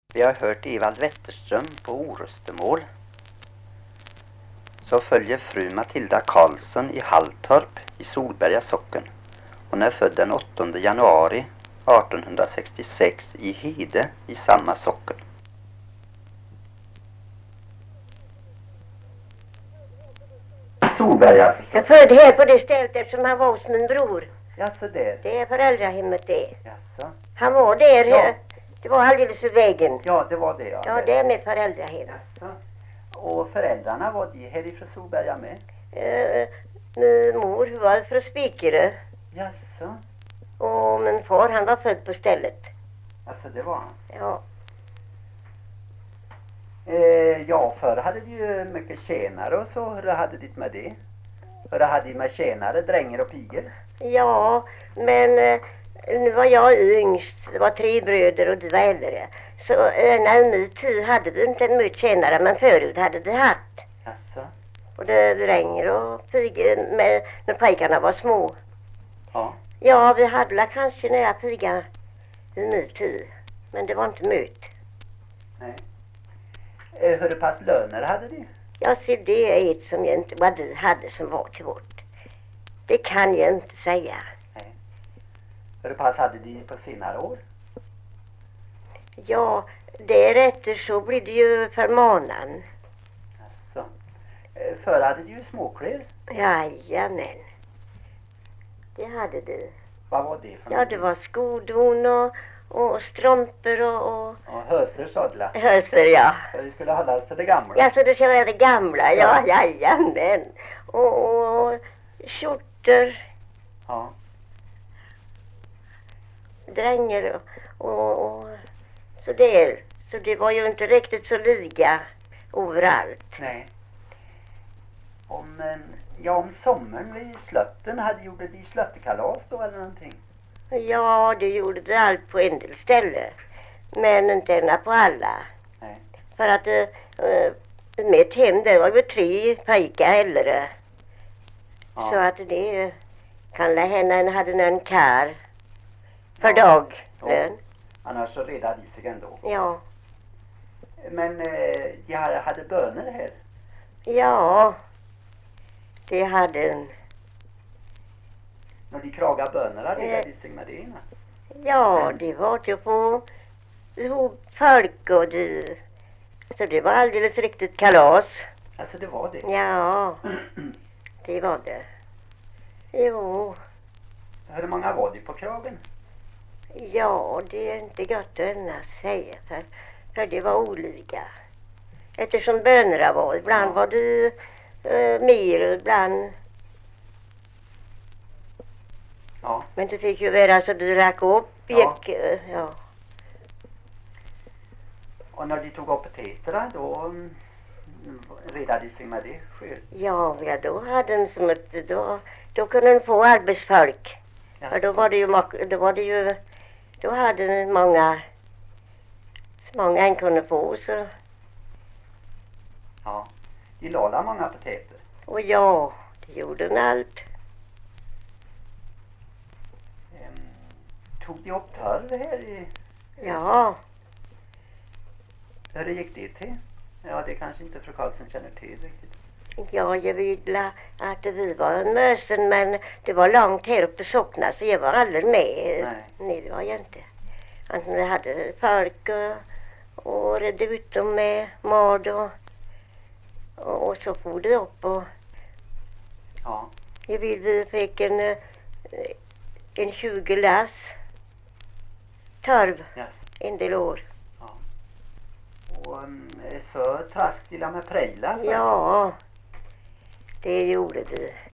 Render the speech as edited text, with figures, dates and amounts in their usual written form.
Vi har hört Evald Wetterström på Oröstemål. Så följer fru Matilda Karlsson i Halltorp i Solberga socken. Hon är född den 8 januari 1866 i Hede i samma socken. Solberga. Jag födde här på det stället eftersom han var hos min bror. Jaså där? Det är föräldrahemmet det. Jaså? Han var där. Ja. Det var alldeles vid vägen. Ja, det var det. Ja, Ja, det är med föräldrahem. Jaså? Och föräldrarna var de härifrån Solberga med? Min mor var från Spikere. Jaså? Och min far, han var född på stället. Alltså det var han. Ja. Ja, förr hade de ju mycket tjänare och så. Hur hade de med det? Hur hade de med tjänare, drängar och pigor? Ja, men nu var jag yngst. Det var 3 bröder och de var äldre. Så när min tid hade vi inte en mycket tjänare, men förut hade de haft. Jaså? Och det dränger och pigor när pojkarna var små. Ja. Ja, vi hade väl kanske några piga i min tid. Men det var inte mycket. Nej. Hur pass löner hade de? Jag ser det är ett som jag inte, vad vi hade som var till vårt. Det kan jag inte säga. Nej. Hur pass hade de på senare år? Ja, därefter så blir det ju för månaden. Jaså. Förr hade de ju småkläder. Jajamän. Det hade de. Vad var det för Ja, det var skodon och strumpor och Ja, höser sadlar. höser, ja. För vi skulle hålla oss till det gamla. Ja, så det ska vara det gamla, ja, jajamän. Och skjortor, Ja. dränger och så där. Så det var ju inte riktigt så liga överallt. Nej. Om sommaren vid slötten gjorde de slöttekalas då eller någonting? Ja, det gjorde det allt på en del ställe. Men inte ända på alla. Nej. För att mitt hem, det var ju 3 pojkar äldre. Ja. Så att det kan hända en hade en kar för Ja. dag. Ja. Annars så redade de sig ändå. Ja. Men jag hade böner här. Ja. Det hade en. När de kragade bönerna redade de sig med det ena. Ja, det var ju på ihop folk och det. Så det var alldeles riktigt kalas. Alltså det var det. Ja, det var det. Jo. Hur många var de på kragen? Ja, det är inte gott att säga för det var olika. Eftersom bönerna var, ibland var det mer, ibland. Ja. Men det fick ju vara så du rack upp, Ja. gick, ja. Och när de tog upp potäterna då redade de sig med det själv. Ja, då hade en som ett, då kunde en få arbetsfolk. Ja. För då hade en många en kunde få så. Ja. De lala många potäter. Och ja, det gjorde en allt. Tog de upp törv här i... Ja. Hur gick det till? Ja, det kanske inte fru Karlsson känner till riktigt. Ja, jag ville att vi var en mösen, men det var långt här uppe sockna så jag var aldrig med. Nej, det var jag inte. Alltså, vi hade folk och redde ut dem med mat och så for det upp och Ja. vi fick en 20 lass torv Ja. en del år. Ja. Och så traskade med prejlar. Ja, det gjorde vi.